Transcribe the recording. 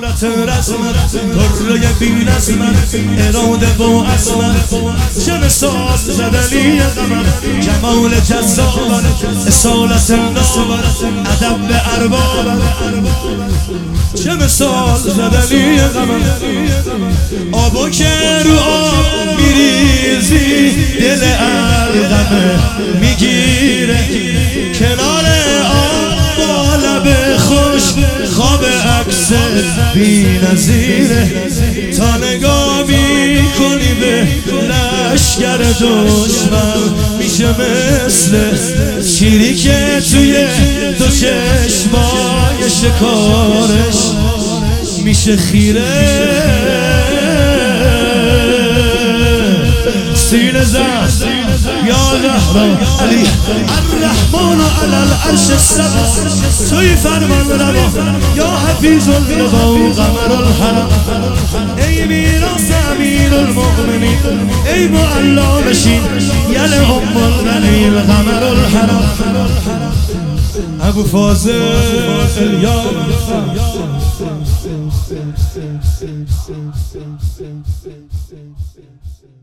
صورت رسمت طره بی نظمت اراده و عظمت چه مثال زدنی قمر جمال جذابت اصالت نابت ادب به اربابت چه مثال زدنی قمر آبو که رو آب میریزی دل القمه میگیره کنار آب با لب خوش خواب عکس بی نظیره تا نگاه میکنی به لشگر دشمن میشه مثل شیری که توی دو چشمای شکارش میشه خیره سینه زد یا زهرا علی الرحمن علی العرش استوی توی فرمان روا یا حفیظ الرضا و قمر الحرم ای میراث امیر المؤمنین ای معلا نشین یل ام الغنی قمر الحرم ابو فاضل یا